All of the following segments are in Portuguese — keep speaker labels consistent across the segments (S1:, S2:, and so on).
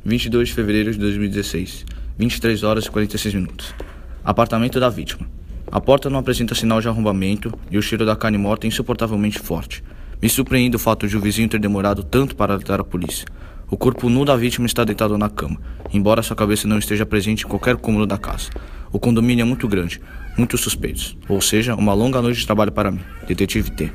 S1: 22 de fevereiro de 2016, 23 horas e 46 minutos. Apartamento da vítima. A porta não apresenta sinal de arrombamento e o cheiro da carne morta é insuportavelmente forte. Me surpreende o fato de o vizinho ter demorado tanto para alertar a polícia. O corpo nu da vítima está deitado na cama, embora sua cabeça não esteja presente em qualquer cômodo da casa. O condomínio é muito grande, muitos suspeitos, ou seja, uma longa noite de trabalho para mim, detetive T.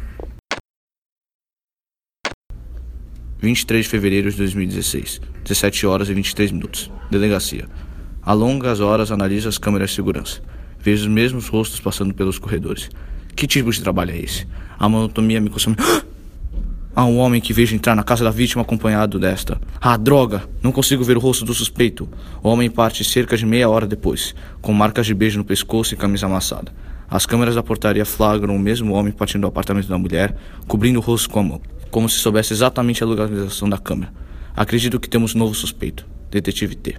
S1: 23 de fevereiro de 2016, 17 horas e 23 minutos. Delegacia. Há longas horas analiso as câmeras de segurança. Vejo os mesmos rostos passando pelos corredores. Que tipo de trabalho é esse? A monotonia me consome. Há um homem que vejo entrar na casa da vítima acompanhado desta. Ah, droga! Não consigo ver o rosto do suspeito. O homem parte cerca de meia hora depois, com marcas de beijo no pescoço e camisa amassada. As câmeras da portaria flagram o mesmo homem partindo do apartamento da mulher, cobrindo o rosto com a mão, como se soubesse exatamente a localização da câmera. Acredito que temos um novo suspeito. Detetive T.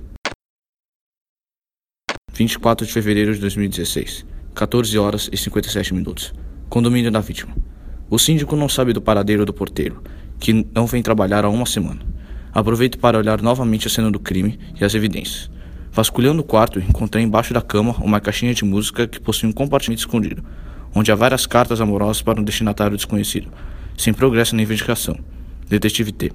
S1: 24 de fevereiro de 2016, 14 horas e 57 minutos. Condomínio da vítima. O síndico não sabe do paradeiro do porteiro, que não vem trabalhar há uma semana. Aproveito para olhar novamente a cena do crime e as evidências. Vasculhando o quarto, encontrei embaixo da cama uma caixinha de música que possui um compartimento escondido, onde há várias cartas amorosas para um destinatário desconhecido, sem progresso na investigação. Detetive T.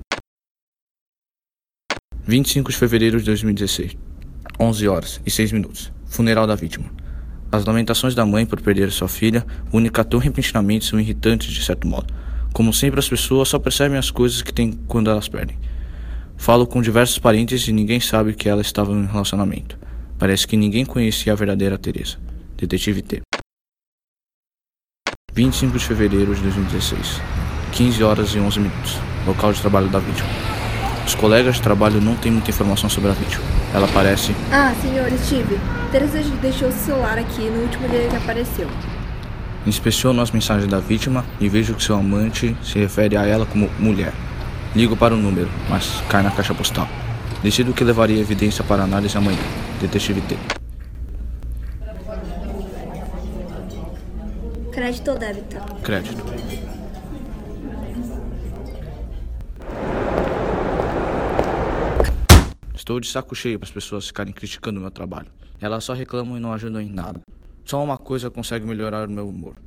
S1: 25 de fevereiro de 2016, 11 horas e 6 minutos. Funeral da vítima. As lamentações da mãe por perder sua filha, única tão repentinamente, são irritantes de certo modo. Como sempre, as pessoas só percebem as coisas que têm quando elas perdem. Falo com diversos parentes e ninguém sabe que ela estava em um relacionamento. Parece que ninguém conhecia a verdadeira Teresa. Detetive T. 25 de fevereiro de 2016, 15 horas e 11 minutos. Local de trabalho da vítima. Os colegas de trabalho não têm muita informação sobre a vítima. Ela parece...
S2: Ah, senhor Steve, Teresa deixou seu celular aqui no último dia que apareceu.
S1: Inspeciono as mensagens da vítima e vejo que seu amante se refere a ela como mulher. Ligo para o número, mas cai na caixa postal. Decido que levaria evidência para análise amanhã. Detetive T.
S2: Crédito ou débito?
S1: Crédito. Estou de saco cheio para as pessoas ficarem criticando o meu trabalho. Elas só reclamam e não ajudam em nada. Só uma coisa consegue melhorar o meu humor.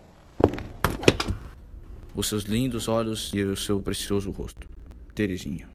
S1: Os seus lindos olhos e o seu precioso rosto. Terezinha.